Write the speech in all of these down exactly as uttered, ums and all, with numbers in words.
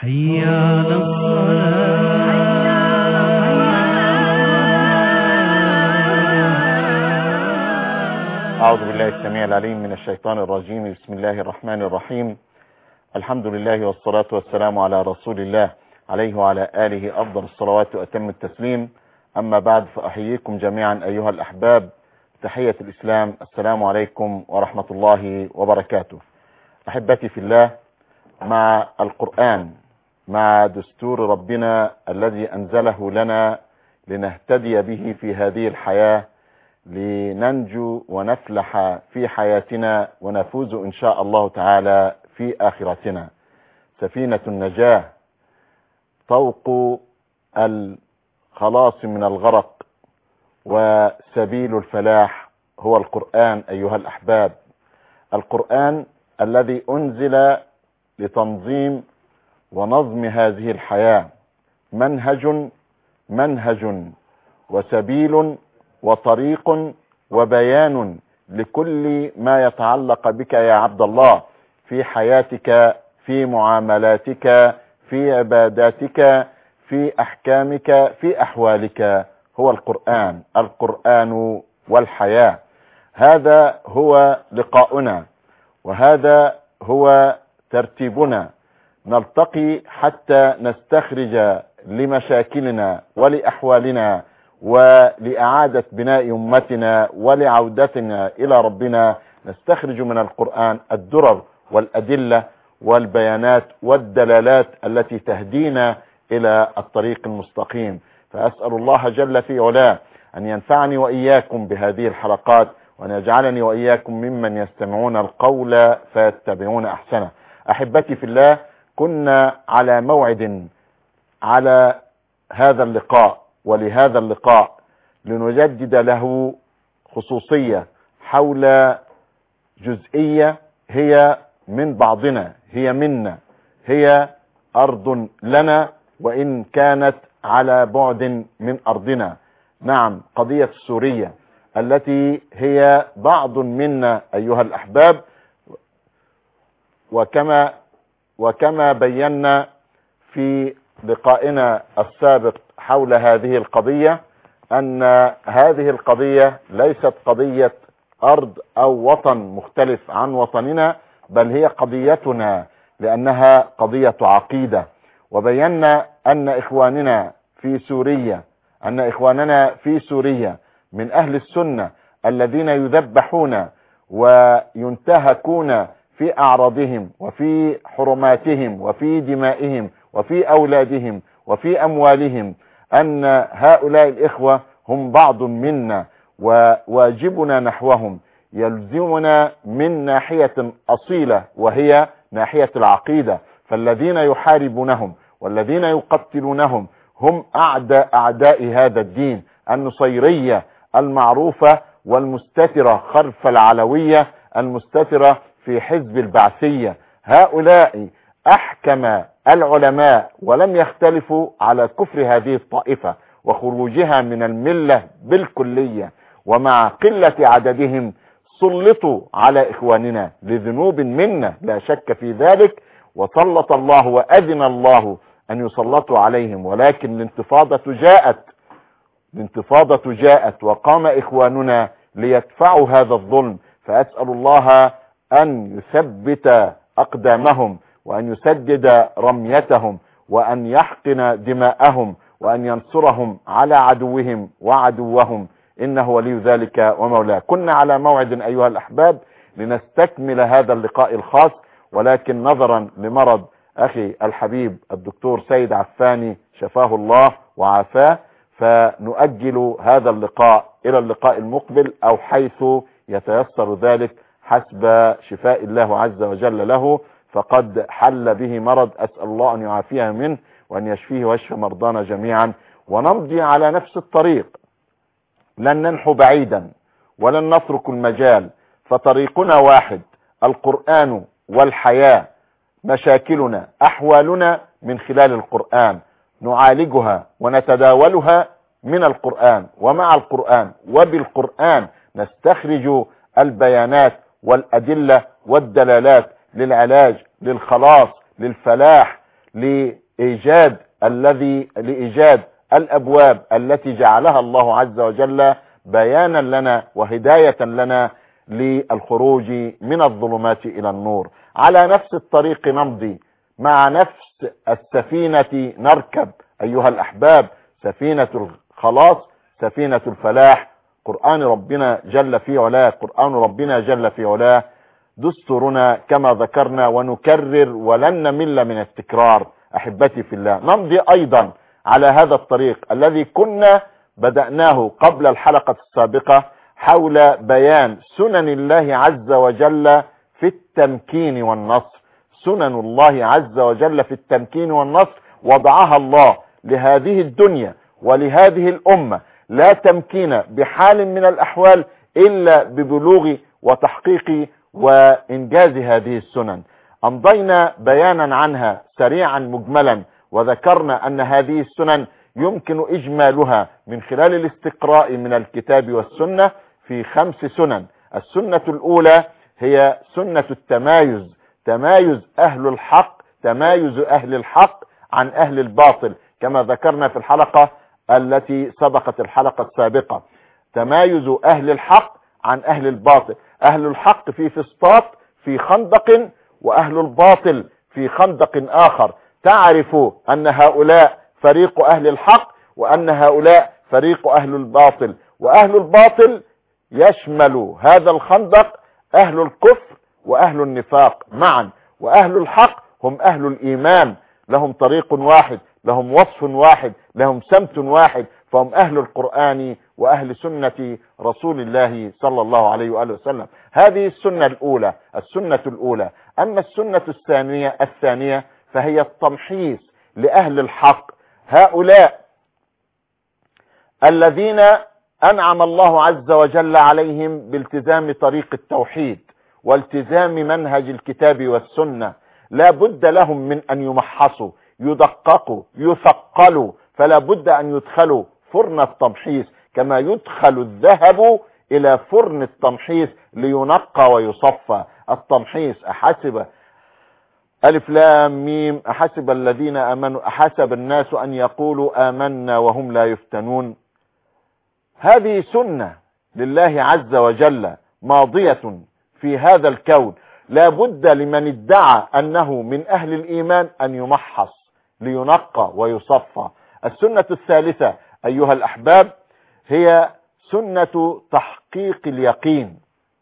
حي على الصلاة. أعوذ بالله السميع العليم من الشيطان الرجيم. بسم الله الرحمن الرحيم. الحمد لله والصلاة والسلام على رسول الله عليه وعلى آله أفضل الصلوات وأتم التسليم. أما بعد، فأحييكم جميعا أيها الأحباب تحية الإسلام. السلام عليكم ورحمة الله وبركاته. أحبتي في الله، مع القرآن، مع دستور ربنا الذي أنزله لنا لنهتدي به في هذه الحياة، لننجو ونفلح في حياتنا ونفوز إن شاء الله تعالى في آخرتنا. سفينة النجاة، طوق الخلاص من الغرق وسبيل الفلاح هو القرآن أيها الأحباب. القرآن الذي أنزل لتنظيم ونظم هذه الحياة، منهج منهج وسبيل وطريق وبيان لكل ما يتعلق بك يا عبد الله في حياتك، في معاملاتك، في عباداتك، في أحكامك، في أحوالك. هو القرآن، القرآن والحياة. هذا هو لقاؤنا، وهذا هو ترتيبنا. نلتقي حتى نستخرج لمشاكلنا ولأحوالنا ولإعادة بناء أمتنا ولعودتنا إلى ربنا. نستخرج من القرآن الدرر والأدلة والبيانات والدلالات التي تهدينا إلى الطريق المستقيم. فأسأل الله جل في علاه أن ينفعني وإياكم بهذه الحلقات، وأن يجعلني وإياكم ممن يستمعون القول فيتبعون أحسنه. أحبتي في الله، كنا على موعد على هذا اللقاء ولهذا اللقاء لنجدد له خصوصية حول جزئية هي من بعضنا، هي منا، هي أرض لنا وإن كانت على بعد من أرضنا. نعم، قضية سوريا التي هي بعض منا أيها الأحباب. وكما وكما بينا في لقائنا السابق حول هذه القضية، أن هذه القضية ليست قضية أرض أو وطن مختلف عن وطننا، بل هي قضيتنا، لأنها قضية عقيدة. وبينا أن إخواننا في سوريا أن إخواننا في سوريا من أهل السنة الذين يذبحون وينتهكون في أعراضهم وفي حرماتهم وفي دمائهم وفي أولادهم وفي أموالهم، أن هؤلاء الإخوة هم بعض منا، وواجبنا نحوهم يلزمنا من ناحية أصيلة وهي ناحية العقيدة. فالذين يحاربونهم والذين يقتلونهم هم أعداء أعداء هذا الدين، النصيرية المعروفة والمستترة خلف العلوية، المستترة في حزب البعثية. هؤلاء أحكم العلماء ولم يختلفوا على كفر هذه الطائفة وخروجها من الملة بالكلية، ومع قلة عددهم سلطوا على إخواننا لذنوب منا لا شك في ذلك، وسلط الله وأذن الله أن يسلطوا عليهم. ولكن الانتفاضة جاءت الانتفاضة جاءت وقام إخواننا ليدفعوا هذا الظلم. فأسأل الله أن يثبت أقدامهم وأن يسدد رميتهم وأن يحقن دماءهم وأن ينصرهم على عدوهم وعدوهم، إنه ولي ذلك ومولاه. كنا على موعد أيها الأحباب لنستكمل هذا اللقاء الخاص، ولكن نظرا لمرض أخي الحبيب الدكتور سيد عفاني شفاه الله وعافاه، فنؤجل هذا اللقاء إلى اللقاء المقبل أو حيث يتيسر ذلك حسب شفاء الله عز وجل له. فقد حل به مرض، أسأل الله أن يعافيه منه وأن يشفيه ويشفي مرضانا جميعا، ونمضي على نفس الطريق. لن ننحو بعيدا ولن نترك المجال، فطريقنا واحد، القرآن والحياة. مشاكلنا أحوالنا من خلال القرآن، نعالجها ونتداولها من القرآن ومع القرآن وبالقرآن، نستخرج البيانات والأدلة والدلالات للعلاج، للخلاص، للفلاح، لإيجاد الذي لإيجاد الأبواب التي جعلها الله عز وجل بيانا لنا وهداية لنا للخروج من الظلمات إلى النور. على نفس الطريق نمضي، مع نفس السفينة نركب أيها الأحباب، سفينة الخلاص، سفينة الفلاح، قرآن ربنا جل في علاه، قرآن ربنا جل في علاه دستورنا كما ذكرنا ونكرر ولن نمل من التكرار. أحبتي في الله، نمضي أيضا على هذا الطريق الذي كنا بدأناه قبل الحلقة السابقة حول بيان سنن الله عز وجل في التمكين والنصر. سنن الله عز وجل في التمكين والنصر وضعها الله لهذه الدنيا ولهذه الأمة، لا تمكين بحال من الأحوال إلا ببلوغ وتحقيق وإنجاز هذه السنن. أمضينا بيانا عنها سريعا مجملا، وذكرنا أن هذه السنن يمكن إجمالها من خلال الاستقراء من الكتاب والسنة في خمس سنن. السنة الأولى هي سنة التمايز، تمايز أهل الحق، تمايز أهل الحق عن أهل الباطل، كما ذكرنا في الحلقة التي سبقت الحلقة السابقة. تمايز أهل الحق عن أهل الباطل، أهل الحق في فسطاط في خندق، وأهل الباطل في خندق آخر. تعرف أن هؤلاء فريق أهل الحق وأن هؤلاء فريق أهل الباطل، وأهل الباطل يشمل هذا الخندق أهل الكفر وأهل النفاق معا، وأهل الحق هم أهل الإيمان، لهم طريق واحد، لهم وصف واحد، لهم سمت واحد، فهم أهل القرآن وأهل سنة رسول الله صلى الله عليه وآله وسلم. هذه السنة الأولى، السنة الأولى. أما السنة الثانية الثانية فهي التمحيص لأهل الحق، هؤلاء الذين أنعم الله عز وجل عليهم بالتزام طريق التوحيد والتزام منهج الكتاب والسنة. لا بد لهم من أن يمحصوا، يدققوا، يثقلوا، فلا بد أن يدخلوا فرن التمحيص كما يدخل الذهب إلى فرن التمحيص لينقى ويصفى. التمحيص، أحسب ألف لام ميم أحسب الذين آمنوا أحسب الناس أن يقولوا آمنا وهم لا يفتنون. هذه سنة لله عز وجل ماضية في هذا الكون، لا بد لمن ادعى أنه من أهل الإيمان أن يمحص لينقى ويصفى. السنة الثالثة أيها الأحباب هي سنة تحقيق اليقين،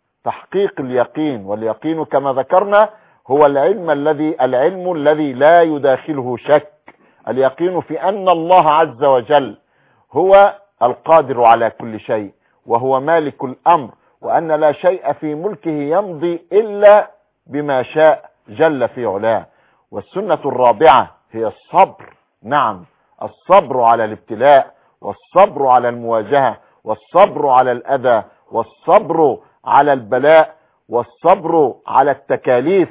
تحقيق اليقين، واليقين كما ذكرنا هو العلم الذي العلم الذي لا يداخله شك. اليقين في أن الله عز وجل هو القادر على كل شيء وهو مالك الأمر، وأن لا شيء في ملكه يمضي إلا بما شاء جل في علاه. والسنة الرابعة هي الصبر، نعم الصبر على الابتلاء، والصبر على المواجهة، والصبر على الأذى، والصبر على البلاء، والصبر على التكاليف.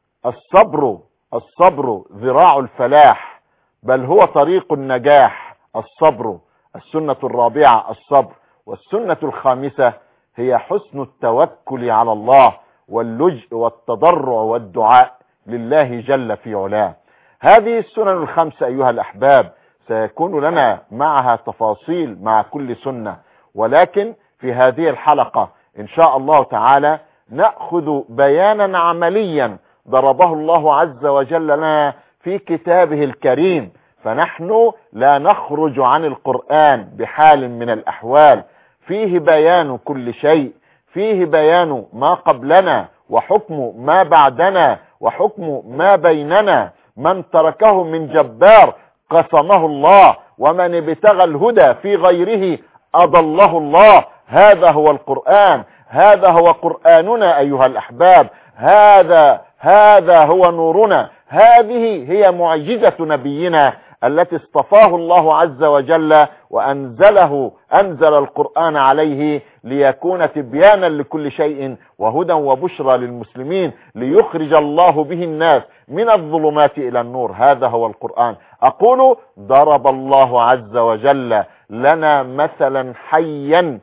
الصبر الصبر ذراع الفلاح، بل هو طريق النجاح، الصبر. السنة الرابعة الصبر. والسنة الخامسة هي حسن التوكل على الله واللجء والتضرع والدعاء لله جل في علاه. هذه السنن الخمسة أيها الأحباب سيكون لنا معها تفاصيل مع كل سنة، ولكن في هذه الحلقة إن شاء الله تعالى نأخذ بيانا عمليا ضربه الله عز وجل لنا في كتابه الكريم، فنحن لا نخرج عن القرآن بحال من الأحوال. فيه بيان كل شيء، فيه بيان ما قبلنا وحكم ما بعدنا وحكم ما بيننا. من تركه من جبار قسمه الله، ومن ابتغى الهدى في غيره أضله الله. هذا هو القرآن، هذا هو قرآننا أيها الأحباب، هذا هذا هو نورنا، هذه هي معجزة نبينا التي اصطفاه الله عز وجل وأنزله أنزل القرآن عليه ليكون تبيانا لكل شيء وهدى وبشرى للمسلمين، ليخرج الله به الناس من الظلمات إلى النور. هذا هو القرآن. أقول ضرب الله عز وجل لنا مثلا حيا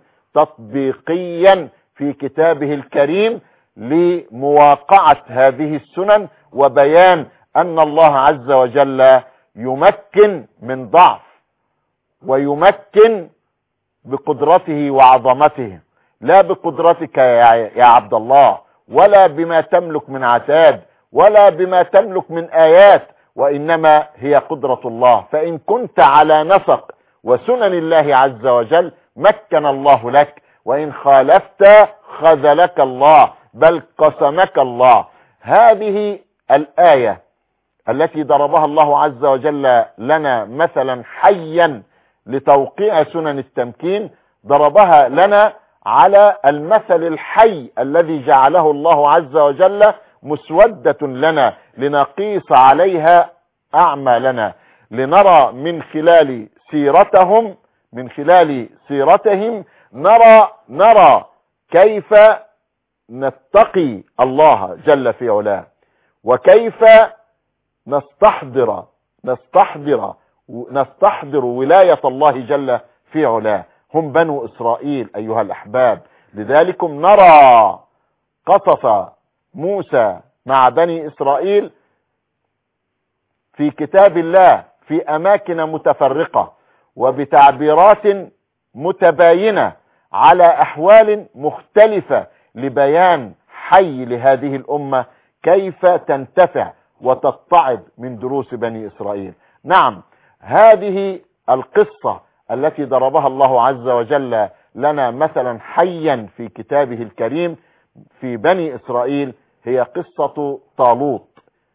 تطبيقيا في كتابه الكريم لمواقعة هذه السنن وبيان أن الله عز وجل يمكن من ضعف ويمكن بقدرته وعظمته، لا بقدرتك يا عبد الله، ولا بما تملك من عتاد، ولا بما تملك من آيات، وإنما هي قدرة الله. فإن كنت على نسق وسنن الله عز وجل مكن الله لك، وإن خالفت خذلك الله بل قسمك الله. هذه الآية التي ضربها الله عز وجل لنا مثلا حيا لتوقيع سنن التمكين، ضربها لنا على المثل الحي الذي جعله الله عز وجل مسودة لنا لنقيس عليها أعمالنا، لنرى من خلال سيرتهم من خلال سيرتهم نرى نرى كيف نتقي الله جل في علاه، وكيف نستحضر نستحضر نستحضر ولاية الله جل في علاه. هم بنو إسرائيل أيها الأحباب. لذلكم نرى قصص موسى مع بني إسرائيل في كتاب الله في أماكن متفرقة وبتعبيرات متباينة على أحوال مختلفة لبيان حي لهذه الأمة كيف تنتفع وتتعظ من دروس بني إسرائيل. نعم، هذه القصة التي ضربها الله عز وجل لنا مثلا حيا في كتابه الكريم في بني إسرائيل هي قصة طالوت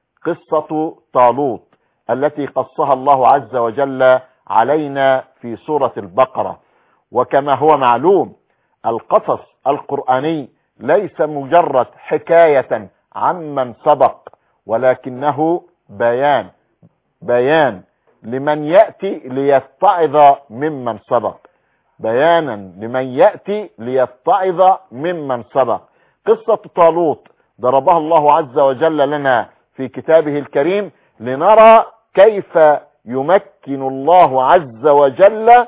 قصة طالوت التي قصها الله عز وجل علينا في سورة البقرة. وكما هو معلوم القصص القرآني ليس مجرد حكاية عمن سبق، ولكنه بيان بيان لمن يأتي ليتعظ ممن سبق بيانا لمن يأتي ليتعظ ممن سبق. قصة طالوت ضربها الله عز وجل لنا في كتابه الكريم لنرى كيف يمكن الله عز وجل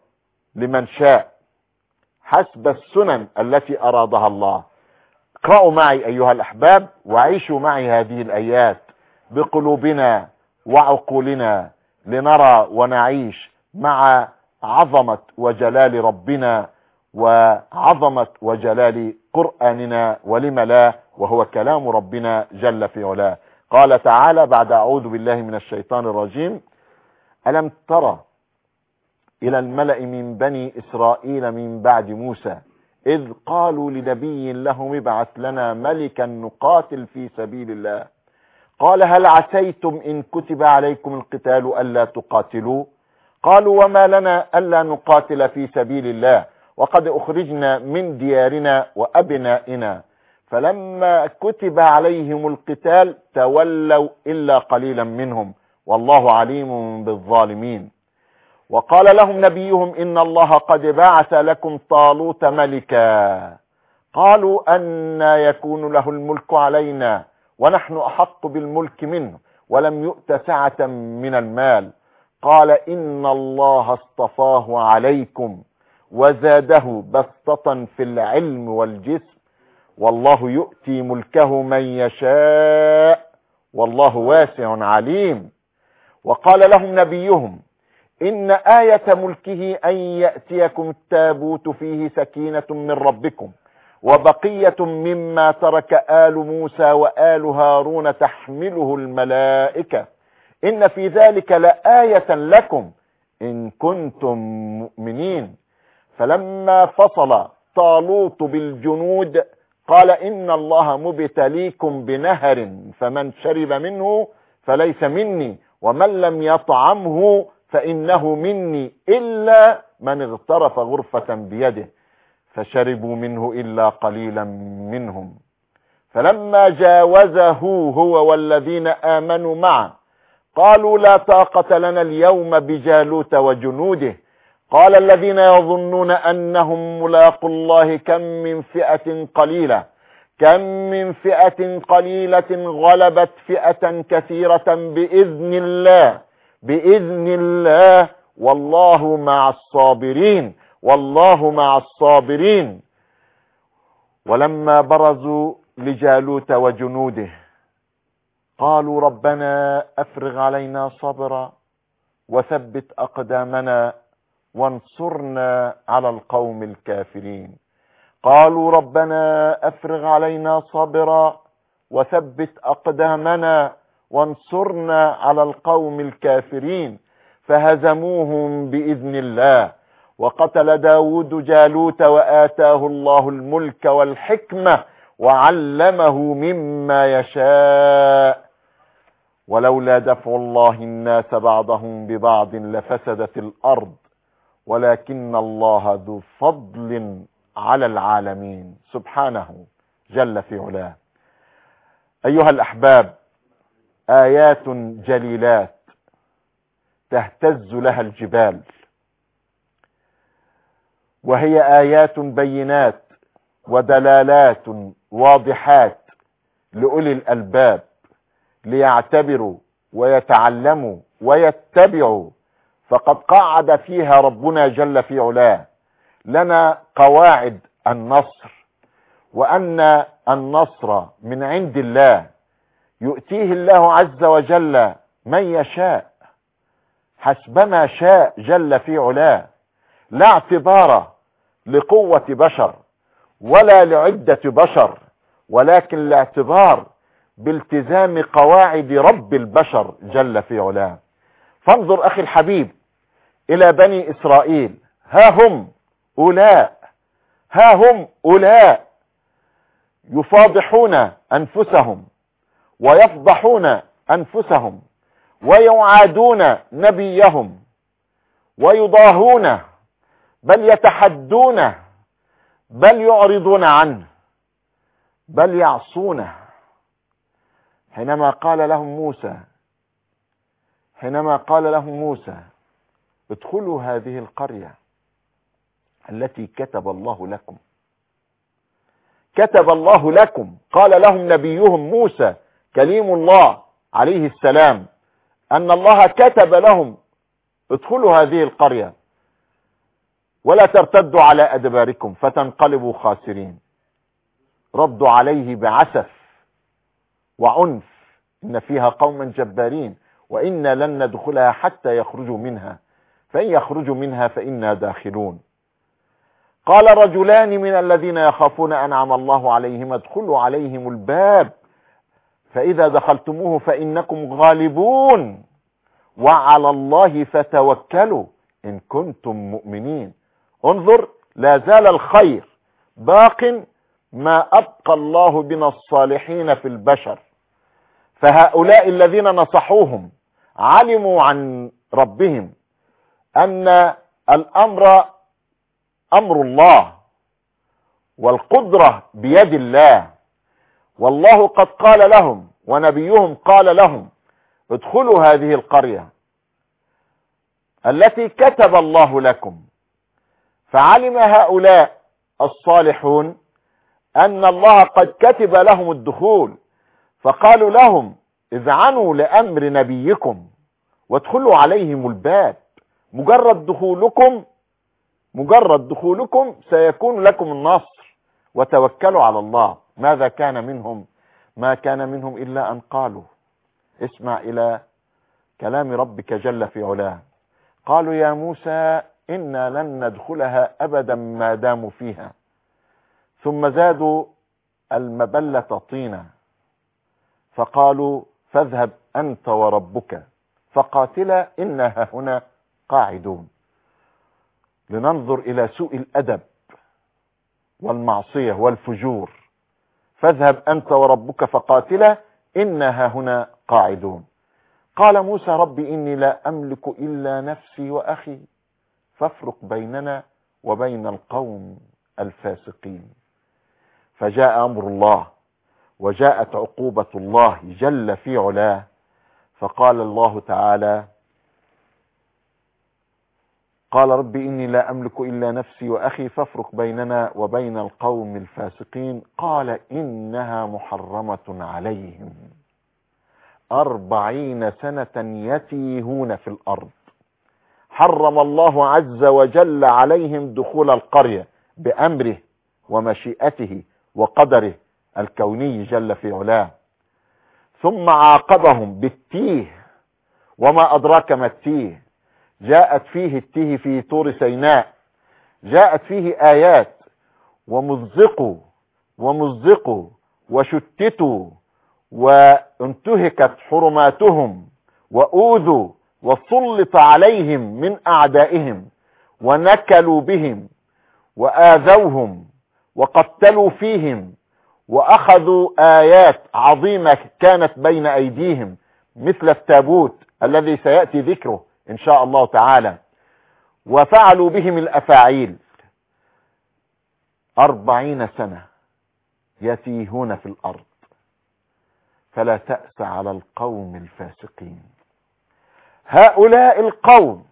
لمن شاء حسب السنن التي أرادها الله. اقرأوا معي أيها الأحباب وعيشوا معي هذه الآيات بقلوبنا وعقولنا لنرى ونعيش مع عظمة وجلال ربنا وعظمة وجلال قرآننا، ولم لا، وهو كلام ربنا جل في علاه. قال تعالى بعد أعوذ بالله من الشيطان الرجيم: ألم ترى إلى الملأ من بني إسرائيل من بعد موسى إذ قالوا لنبي لهم ابعث لنا ملكا نقاتل في سبيل الله قال هل عسيتم إن كتب عليكم القتال ألا تقاتلوا قالوا وما لنا ألا نقاتل في سبيل الله وقد أخرجنا من ديارنا وأبنائنا فلما كتب عليهم القتال تولوا إلا قليلا منهم والله عليم بالظالمين. وقال لهم نبيهم إن الله قد بعث لكم طالوت ملكا قالوا أن يكون له الملك علينا ونحن أحق بالملك منه ولم يؤت سعة من المال قال إن الله اصطفاه عليكم وزاده بسطة في العلم والجسم والله يؤتي ملكه من يشاء والله واسع عليم. وقال لهم نبيهم إن آية ملكه أن يأتيكم التابوت فيه سكينة من ربكم وبقية مما ترك آل موسى وآل هارون تحمله الملائكة إن في ذلك لآية لكم إن كنتم مؤمنين. فلما فصل طالوت بالجنود قال إن الله مبتليكم بنهر فمن شرب منه فليس مني ومن لم يطعمه فإنه مني إلا من اغترف غرفة بيده فشربوا منه إلا قليلا منهم. فلما جاوزه هو والذين آمنوا معه قالوا لا طاقة لنا اليوم بجالوت وجنوده قال الذين يظنون أنهم ملاقوا الله كم من فئة قليلة كم من فئة قليلة غلبت فئة كثيرة بإذن الله بإذن الله والله مع الصابرين والله مع الصابرين. ولما برزوا لجالوت وجنوده قالوا ربنا أفرغ علينا صبرا وثبت أقدامنا وانصرنا على القوم الكافرين. قالوا ربنا أفرغ علينا صبرا وثبت أقدامنا وانصرنا على القوم الكافرين فهزموهم بإذن الله وقتل داود جالوت وآتاه الله الملك والحكمة وعلمه مما يشاء ولولا دفع الله الناس بعضهم ببعض لفسدت الأرض ولكن الله ذو فضل على العالمين سبحانه جل في علاه. أيها الأحباب، آيات جليلات تهتز لها الجبال، وهي آيات بينات ودلالات واضحات لأولي الألباب ليعتبروا ويتعلموا ويتبعوا، فقد قعد فيها ربنا جل في علاه لنا قواعد النصر، وأن النصر من عند الله يؤتيه الله عز وجل من يشاء حسبما شاء جل في علاه، لا اعتبار لقوة بشر ولا لعدة بشر، ولكن الاعتبار بالتزام قواعد رب البشر جل في علاه. فانظر أخي الحبيب إلى بني إسرائيل، ها هم أولاء ها هم أولاء يفاضحون أنفسهم ويفضحون أنفسهم ويعادون نبيهم ويضاهونه بل يتحدونه بل يعرضون عنه بل يعصونه. حينما قال لهم موسى حينما قال لهم موسى ادخلوا هذه القرية التي كتب الله لكم كتب الله لكم قال لهم نبيهم موسى كليم الله عليه السلام أن الله كتب لهم ادخلوا هذه القرية ولا ترتدوا على أدباركم فتنقلبوا خاسرين. ردوا عليه بعسف وعنف، إن فيها قوما جبارين وإنا لن ندخلها حتى يخرجوا منها فإن يخرجوا منها فإنا داخلون. قال رجلان من الذين يخافون أنعم الله عليهم ادخلوا عليهم الباب فإذا دخلتموه فإنكم غالبون وعلى الله فتوكلوا إن كنتم مؤمنين. انظر، لا زال الخير باق ما أبقى الله بنا الصالحين في البشر. فهؤلاء الذين نصحوهم علموا عن ربهم أن الأمر أمر الله والقدرة بيد الله، والله قد قال لهم ونبيهم قال لهم ادخلوا هذه القرية التي كتب الله لكم. فعلم هؤلاء الصالحون أن الله قد كتب لهم الدخول، فقالوا لهم اذعنوا لأمر نبيكم وادخلوا عليهم الباب، مجرد دخولكم مجرد دخولكم سيكون لكم النصر وتوكلوا على الله. ماذا كان منهم؟ ما كان منهم إلا أن قالوا، اسمع إلى كلام ربك جل في علاه، قالوا يا موسى إنا لن ندخلها أبدا ما داموا فيها، ثم زادوا المبلة طينا فقالوا فاذهب أنت وربك فقاتلا إنها هنا قاعدون. لننظر إلى سوء الأدب والمعصية والفجور. فاذهب أنت وربك فقاتلا إنها هنا قاعدون. قال موسى ربي إني لا أملك إلا نفسي وأخي فافرق بيننا وبين القوم الفاسقين. فجاء أمر الله وجاءت عقوبة الله جل في علاه، فقال الله تعالى قال ربي إني لا أملك إلا نفسي وأخي فافرق بيننا وبين القوم الفاسقين. قال إنها محرمة عليهم أربعين سنة يتيهون في الأرض. حرم الله عز وجل عليهم دخول القرية بأمره ومشيئته وقدره الكوني جل في علاه. ثم عاقبهم بالتيه. وما أدراك ما التيه؟ جاءت فيه التيه في طور سيناء، جاءت فيه آيات ومزقوا ومزقوا وشتتوا وانتهكت حرماتهم وأوذوا وسلط عليهم من أعدائهم ونكلوا بهم وآذوهم وقتلوا فيهم وأخذوا آيات عظيمة كانت بين أيديهم مثل التابوت الذي سيأتي ذكره إن شاء الله تعالى، وفعلوا بهم الأفاعيل. أربعين سنة يتيهون في الأرض، فلا تأس على القوم الفاسقين. هؤلاء القوم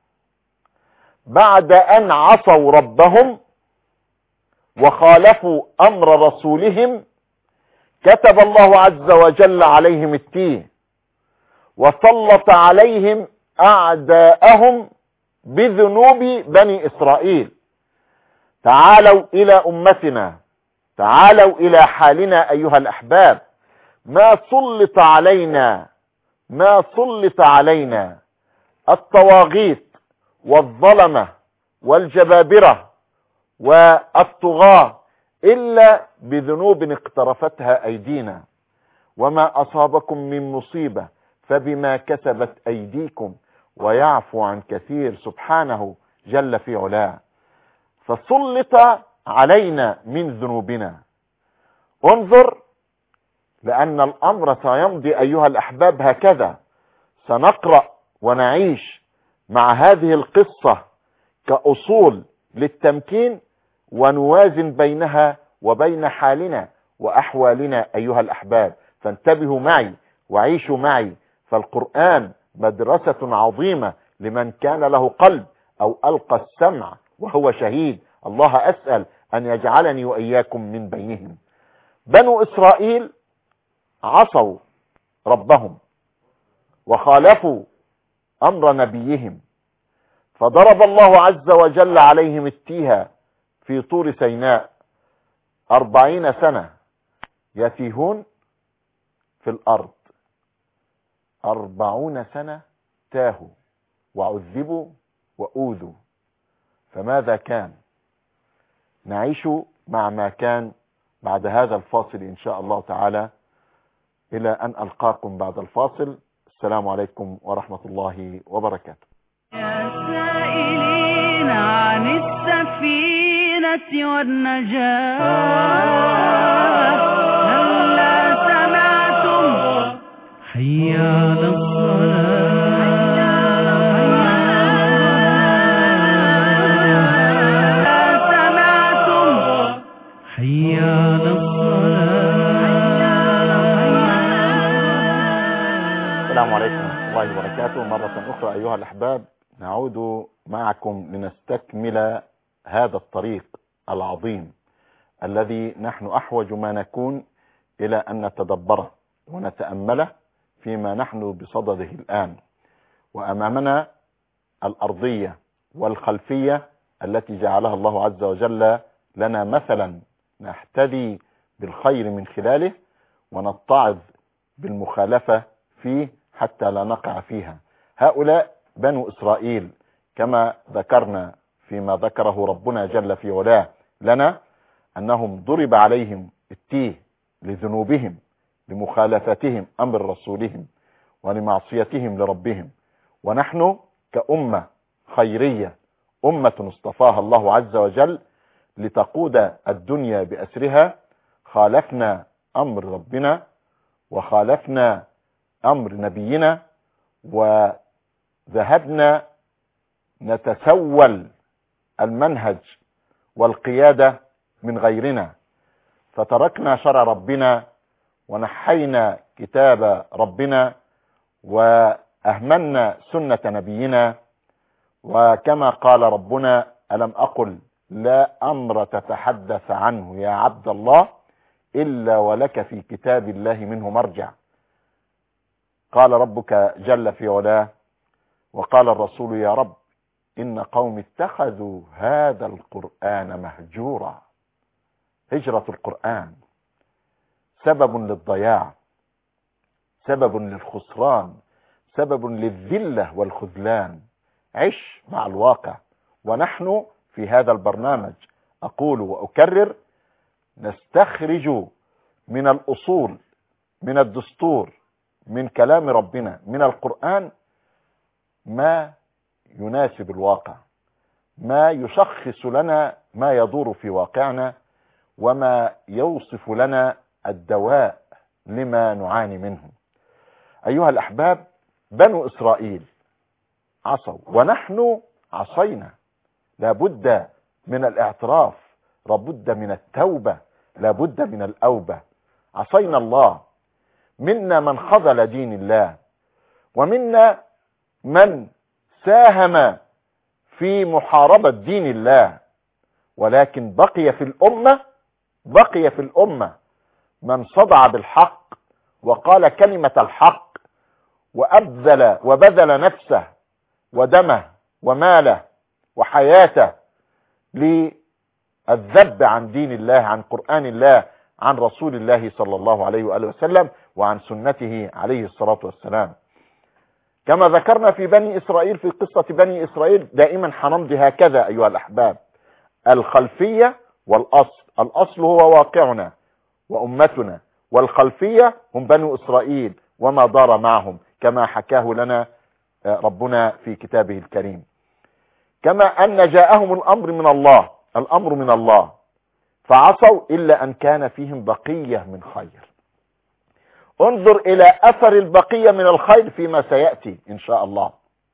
بعد أن عصوا ربهم وخالفوا أمر رسولهم كتب الله عز وجل عليهم التيه، وسلط عليهم أعداءهم بذنوب بني إسرائيل. تعالوا إلى أمتنا، تعالوا إلى حالنا أيها الأحباب. ما سلط علينا ما سلط علينا الطواغيت والظلمة والجبابرة والطغاة إلا بذنوب اقترفتها أيدينا. وما أصابكم من مصيبة فبما كسبت أيديكم ويعفو عن كثير سبحانه جل في علاه. فسلط علينا من ذنوبنا. انظر، لأن الأمر سيمضي أيها الأحباب هكذا. سنقرأ ونعيش مع هذه القصة كأصول للتمكين، ونوازن بينها وبين حالنا وأحوالنا أيها الأحباب. فانتبهوا معي وعيشوا معي، فالقرآن مدرسة عظيمة لمن كان له قلب أو ألقى السمع وهو شهيد. الله أسأل أن يجعلني وإياكم من بينهم. بنو إسرائيل عصوا ربهم وخالفوا أمر نبيهم، فضرب الله عز وجل عليهم التيه في طور سيناء. أربعين سنة يتيهون في الأرض، أربعون سنة تاهوا وعذبوا وأوذوا. فماذا كان؟ نعيش مع ما كان بعد هذا الفاصل إن شاء الله تعالى. إلى أن ألقاكم بعد الفاصل، السلام عليكم ورحمة الله وبركاته. يا سائلين عن السفينة والنجاة، هلا سمعتم حي على الصلاة؟ هلا سمعتم حي على الصلاة؟ السلام عليكم ورحمة الله وبركاته. مرة أخرى أيها الأحباب، نعود معكم لنستكمل هذا الطريق العظيم الذي نحن أحوج ما نكون إلى أن نتدبره ونتأمله فيما نحن بصدده الآن. وأمامنا الأرضية والخلفية التي جعلها الله عز وجل لنا مثلا نهتدي بالخير من خلاله ونتعظ بالمخالفة فيه حتى لا نقع فيها. هؤلاء بنو إسرائيل كما ذكرنا فيما ذكره ربنا جل في علاه لنا، أنهم ضرب عليهم التيه لذنوبهم، لمخالفتهم أمر رسولهم ولمعصيتهم لربهم. ونحن كأمة خيرية، أمة اصطفاها الله عز وجل لتقود الدنيا بأسرها، خالفنا أمر ربنا وخالفنا أمر نبينا، وذهبنا نتسول المنهج والقيادة من غيرنا، فتركنا شرع ربنا ونحينا كتاب ربنا وأهملنا سنة نبينا. وكما قال ربنا: ألم أقل لا أمر تتحدث عنه يا عبد الله إلا ولك في كتاب الله منه مرجع. قال ربك جل في علاه: وقال الرسول يا رب إن قوم اتخذوا هذا القرآن مهجورا. هجرة القرآن سبب للضياع، سبب للخسران، سبب للذلة والخذلان. عش مع الواقع. ونحن في هذا البرنامج أقول وأكرر نستخرج من الأصول، من الدستور، من كلام ربنا، من القرآن ما يناسب الواقع، ما يشخص لنا ما يدور في واقعنا، وما يوصف لنا الدواء لما نعاني منه. أيها الأحباب، بنو إسرائيل عصوا ونحن عصينا. لابد من الاعتراف، لابد من التوبة، لابد من الأوبة. عصينا الله، منا من خذل دين الله، ومنا من ساهم في محاربة دين الله، ولكن بقي في الأمة بقي في الأمة من صدع بالحق وقال كلمة الحق وأبذل وبذل نفسه ودمه وماله وحياته للذب عن دين الله، عن قرآن الله، عن رسول الله صلى الله عليه وآله وسلم، وعن سنته عليه الصلاة والسلام. كما ذكرنا في بني إسرائيل، في قصة بني إسرائيل دائما حنمضي هكذا أيها الأحباب: الخلفية والأصل. الأصل هو واقعنا وأمتنا، والخلفية هم بنو إسرائيل وما دار معهم، كما حكاه لنا ربنا في كتابه الكريم. كما أن جاءهم الأمر من الله، الأمر من الله فعصوا، إلا أن كان فيهم بقية من خير. انظر إلى أثر البقية من الخير فيما سيأتي إن شاء الله،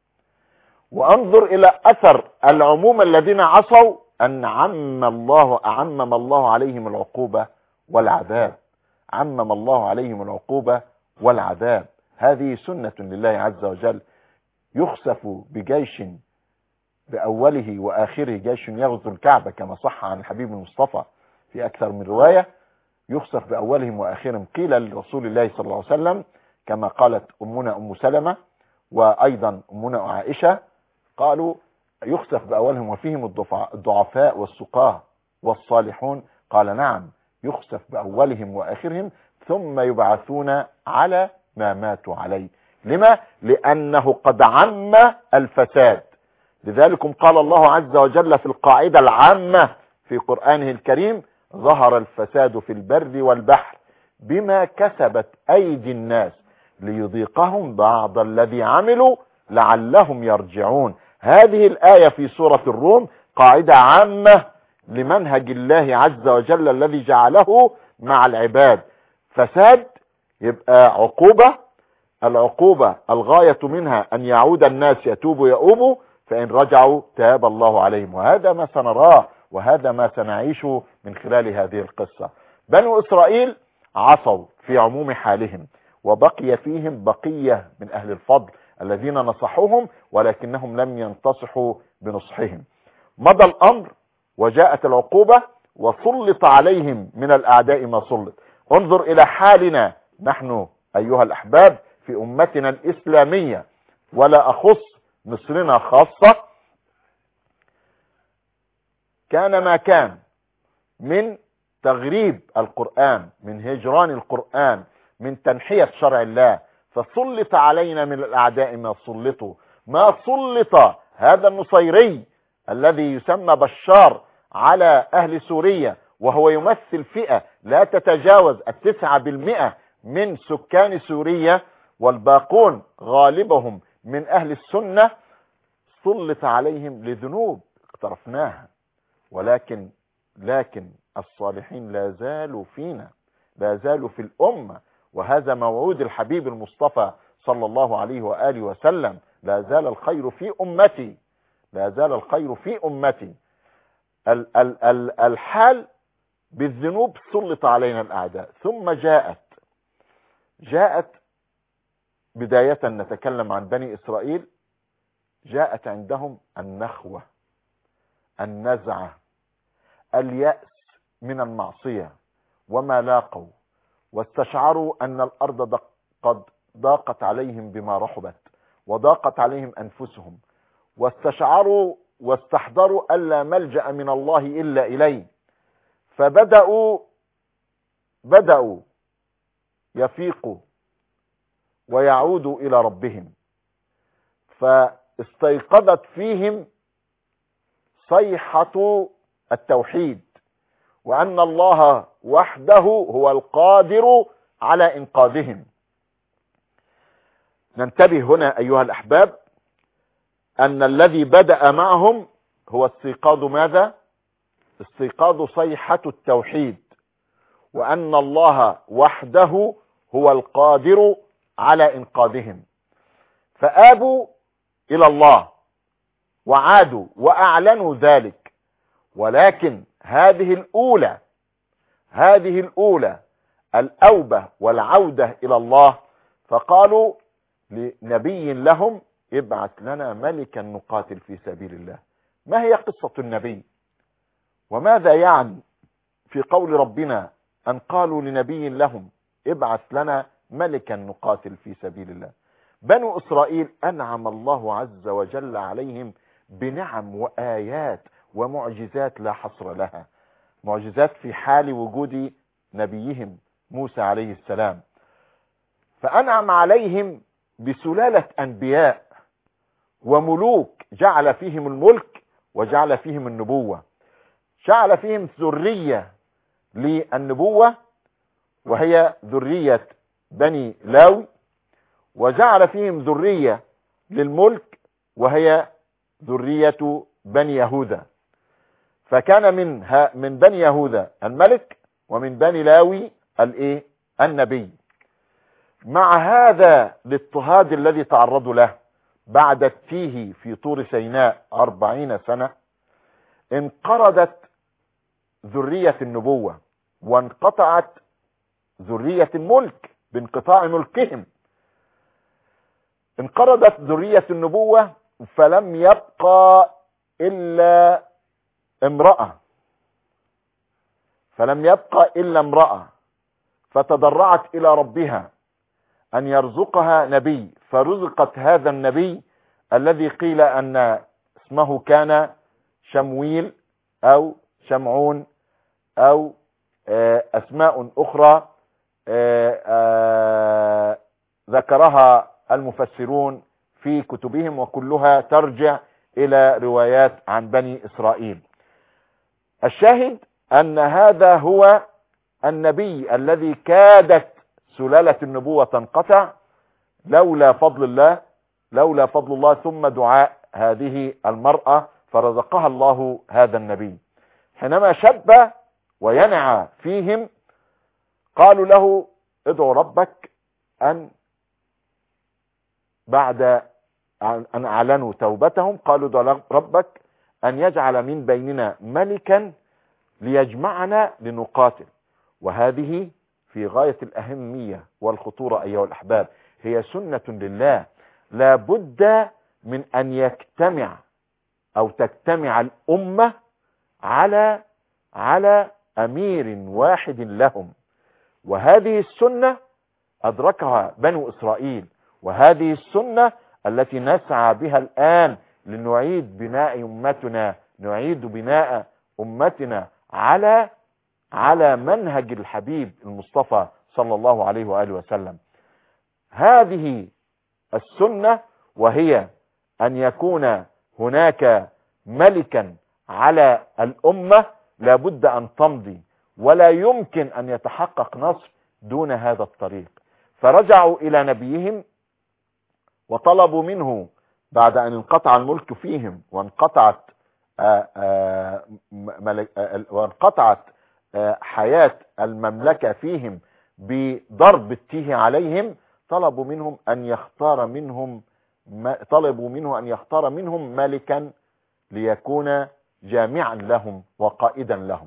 وانظر إلى أثر العموم الذين عصوا، أن عمم الله أعمم الله عليهم العقوبة والعذاب، عمم الله عليهم العقوبة والعذاب. هذه سنة لله عز وجل. يخسف بجيش بأوله وآخره، جيش يغزو الكعبة كما صح عن الحبيب المصطفى في أكثر من رواية، يخسف بأولهم وآخرهم. قيل لرسول الله صلى الله عليه وسلم كما قالت أمنا أم سلمة وأيضا أمنا عائشة، قالوا يخسف بأولهم وفيهم الضعفاء والسقاه والصالحون. قال نعم، يخسف بأولهم وآخرهم ثم يبعثون على ما ماتوا عليه. لما؟ لأنه قد عم الفساد. لذلك قال الله عز وجل في القاعدة العامة في قرآنه الكريم: ظهر الفساد في البر والبحر بما كسبت أيدي الناس ليذيقهم بعض الذي عملوا لعلهم يرجعون. هذه الآية في سورة الروم قاعدة عامة لمنهج الله عز وجل الذي جعله مع العباد. فساد يبقى عقوبة، العقوبة الغاية منها أن يعود الناس يتوبوا يؤوبوا، فإن رجعوا تاب الله عليهم. وهذا ما سنراه، وهذا ما سنعيشه من خلال هذه القصة. بنو إسرائيل عصوا في عموم حالهم، وبقي فيهم بقية من أهل الفضل الذين نصحوهم، ولكنهم لم ينتصحوا بنصحهم. مضى الأمر وجاءت العقوبة وسلط عليهم من الأعداء ما سلط. انظر إلى حالنا نحن أيها الأحباب في أمتنا الإسلامية، ولا أخص مصرنا خاصة. كان ما كان من تغريب القرآن، من هجران القرآن، من تنحية شرع الله، فسلط علينا من الأعداء ما سلطوا. ما سلط هذا النصيري الذي يسمى بشار على أهل سوريا، وهو يمثل فئة لا تتجاوز التسعة بالمئة من سكان سوريا، والباقون غالبهم من أهل السنة. سلط عليهم لذنوب اقترفناها، ولكن لكن الصالحين لا زالوا فينا، لا زالوا في الأمة، وهذا موعود الحبيب المصطفى صلى الله عليه وآله وسلم: لا زال الخير في أمتي، لا زال الخير في أمتي. ال ال ال الحال بالذنوب سلط علينا الأعداء. ثم جاءت جاءت بداية نتكلم عن بني إسرائيل، جاءت عندهم النخوة، النزعة، اليأس من المعصية وما لاقوا، واستشعروا أن الأرض قد ضاقت عليهم بما رحبت، وضاقت عليهم أنفسهم، واستشعروا واستحضروا ألا ملجأ من الله إلا إليه. فبدأوا بدأوا يفيقوا ويعودوا إلى ربهم. فاستيقظت فيهم صيحة التوحيد، وأن الله وحده هو القادر على إنقاذهم. ننتبه هنا أيها الأحباب أن الذي بدأ معهم هو استيقاظ ماذا؟ استيقاظ صيحة التوحيد، وأن الله وحده هو القادر على إنقاذهم. فآبوا إلى الله وعادوا وأعلنوا ذلك. ولكن هذه الأولى هذه الأولى الأوبة والعودة إلى الله، فقالوا لنبي لهم ابعث لنا ملكا نقاتل في سبيل الله. ما هي قصة النبي؟ وماذا يعني في قول ربنا أن قالوا لنبي لهم ابعث لنا ملكا نقاتل في سبيل الله؟ بنو إسرائيل أنعم الله عز وجل عليهم بنعم وآيات ومعجزات لا حصر لها، معجزات في حال وجود نبيهم موسى عليه السلام. فأنعم عليهم بسلالة أنبياء وملوك، جعل فيهم الملك وجعل فيهم النبوة، جعل فيهم ذرية للنبوة وهي ذرية بني لاوي، وجعل فيهم ذرية للملك وهي ذرية بني يهوذا. فكان من من بني يهوذا الملك، ومن بني لاوي الايه النبي. مع هذا الاضطهاد الذي تعرضوا له بعد التيه في طور سيناء أربعين سنة، انقرضت ذرية النبوة وانقطعت ذرية الملك بانقطاع ملكهم. انقرضت ذرية النبوة فلم يبقى إلا امرأة فلم يبقى إلا امرأة فتضرعت إلى ربها أن يرزقها نبي، فرزقت هذا النبي الذي قيل أن اسمه كان شمويل أو شمعون أو أسماء أخرى ذكرها المفسرون في كتبهم، وكلها ترجع إلى روايات عن بني إسرائيل. الشاهد أن هذا هو النبي الذي كادت سلالة النبوة تنقطع لولا فضل الله لولا فضل الله ثم دعاء هذه المرأة، فرزقها الله هذا النبي. حينما شب وينعى فيهم قالوا له ادعو ربك أن بعد أن أعلنوا توبتهم قالوا ادعو ربك أن يجعل من بيننا ملكا ليجمعنا لنقاتل. وهذه في غاية الأهمية والخطورة أيها الأحباب، هي سنة لله، لا بد من أن يجتمع أو تجتمع الأمة على على أمير واحد لهم. وهذه السنة أدركها بنو إسرائيل، وهذه السنة التي نسعى بها الآن لنعيد بناء أمتنا نعيد بناء أمتنا على على منهج الحبيب المصطفى صلى الله عليه وآله وسلم. هذه السنة وهي أن يكون هناك ملكا على الأمة لابد أن تمضي، ولا يمكن أن يتحقق نصر دون هذا الطريق. فرجعوا إلى نبيهم وطلبوا منه بعد أن انقطع الملك فيهم وانقطعت آآ آآ آآ وانقطعت حياة المملكة فيهم بضرب التيه عليهم، طلبوا منهم أن يختار منهم طلبوا منه أن يختار منهم ملكا ليكون جامعا لهم وقائدا لهم.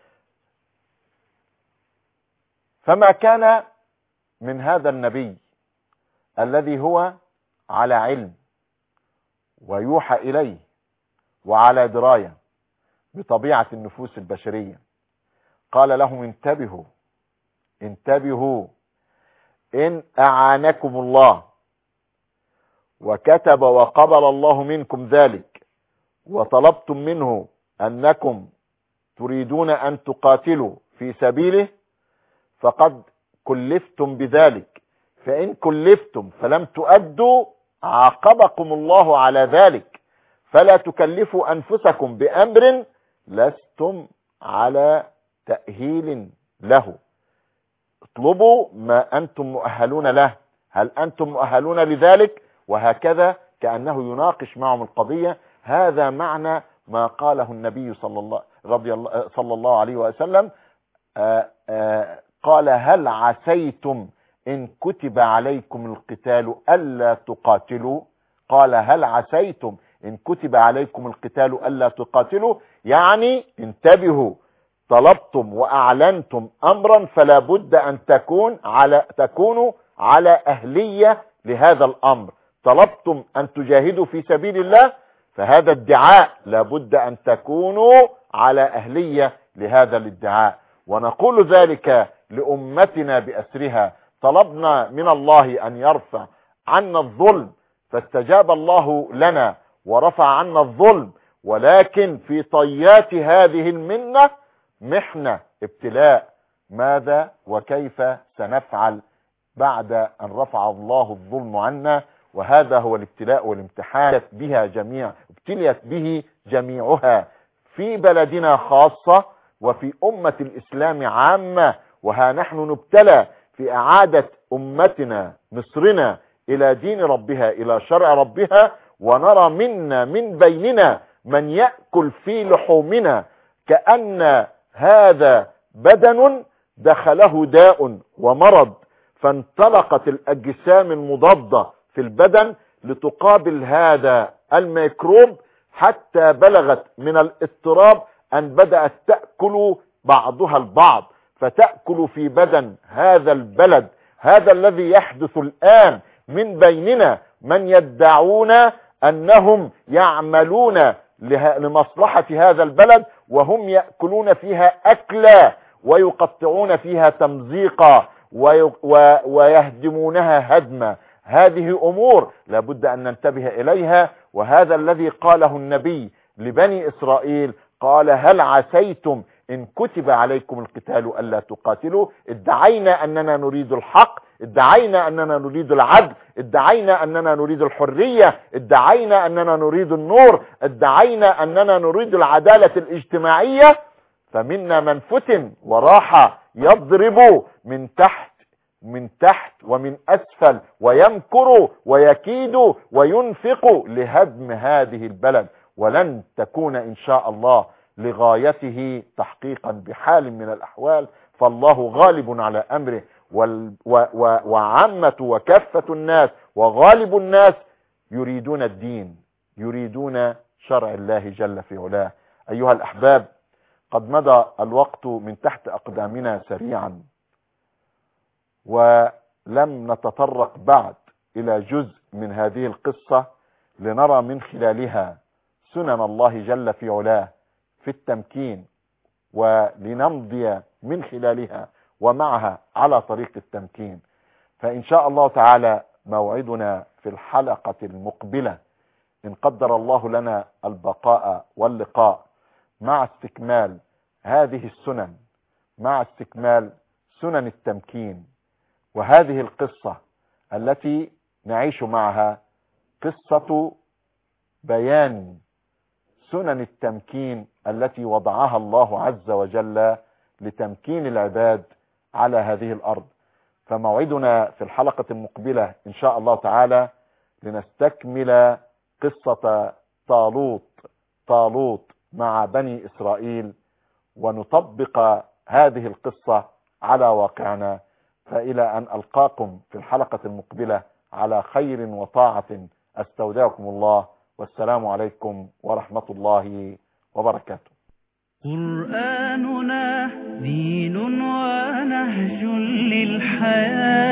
فما كان من هذا النبي الذي هو على علم ويوحى إليه وعلى دراية بطبيعة النفوس البشرية، قال لهم انتبهوا انتبهوا إن أعانكم الله وكتب وقبل الله منكم ذلك وطلبتم منه أنكم تريدون أن تقاتلوا في سبيله فقد كلفتم بذلك، فإن كلفتم فلم تؤدوا عاقبكم الله على ذلك، فلا تكلفوا أنفسكم بأمر لستم على تأهيل له. اطلبوا ما أنتم مؤهلون له، هل أنتم مؤهلون لذلك؟ وهكذا كأنه يناقش معهم القضية. هذا معنى ما قاله النبي صلى الله رضي الله صلى الله عليه وسلم. آآ آآ قال هل عسيتم إن كتب عليكم القتال ألا تقاتلوا؟ قال هل عسيتم إن كتب عليكم القتال ألا تقاتلوا، يعني انتبهوا، طلبتم وأعلنتم أمرا فلا بد أن تكون على تكونوا على أهلية لهذا الأمر. طلبتم أن تجاهدوا في سبيل الله، فهذا ادعاء لا بد أن تكونوا على أهلية لهذا الادعاء. ونقول ذلك لأمتنا بأسرها. طلبنا من الله أن يرفع عنا الظلم فاستجاب الله لنا ورفع عنا الظلم، ولكن في طيات هذه المنة محنة ابتلاء. ماذا وكيف سنفعل بعد أن رفع الله الظلم عنا؟ وهذا هو الابتلاء والامتحان بها جميع ابتليت به جميعها في بلدنا خاصة وفي أمة الإسلام عامة. وها نحن نبتلى في إعادة أمتنا مصرنا إلى دين ربها إلى شرع ربها، ونرى منا من بيننا من يأكل في لحومنا كأن هذا بدن دخله داء ومرض، فانطلقت الأجسام المضادة في البدن لتقابل هذا الميكروب حتى بلغت من الاضطراب أن بدأت تأكل بعضها البعض، فتأكل في بدن هذا البلد. هذا الذي يحدث الآن من بيننا من يدعون أنهم يعملون لمصلحة هذا البلد وهم يأكلون فيها أكلا ويقطعون فيها تمزيقا ويهدمونها هدما. هذه أمور لابد أن ننتبه إليها. وهذا الذي قاله النبي لبني إسرائيل، قال هل عسيتم إن كتب عليكم القتال ألا تقاتلوا. ادعينا أننا نريد الحق، ادعينا أننا نريد العدل، ادعينا أننا نريد الحرية، ادعينا أننا نريد النور، ادعينا أننا نريد العدالة الاجتماعية، فمنا من فتن وراح يضرب من تحت من تحت ومن أسفل ويمكر ويكيد وينفق لهدم هذه البلد، ولن تكون إن شاء الله لغايته تحقيقا بحال من الأحوال. فالله غالب على أمره، وعامة وكافة الناس وغالب الناس يريدون الدين، يريدون شرع الله جل في علاه. أيها الأحباب، قد مضى الوقت من تحت أقدامنا سريعا، ولم نتطرق بعد إلى جزء من هذه القصة لنرى من خلالها سنن الله جل في علاه في التمكين، ولنمضي من خلالها ومعها على طريق التمكين. فإن شاء الله تعالى موعدنا في الحلقة المقبلة إن قدر الله لنا البقاء واللقاء، مع استكمال هذه السنن، مع استكمال سنن التمكين. وهذه القصة التي نعيش معها قصة بيان سنن التمكين التي وضعها الله عز وجل لتمكين العباد على هذه الأرض. فموعدنا في الحلقة المقبلة إن شاء الله تعالى لنستكمل قصة طالوت طالوت مع بني إسرائيل، ونطبق هذه القصة على واقعنا. فإلى أن ألقاكم في الحلقة المقبلة على خير وطاعة، أستودعكم الله، والسلام عليكم ورحمة الله وبركاته. قرآننا دين ونهج للحياة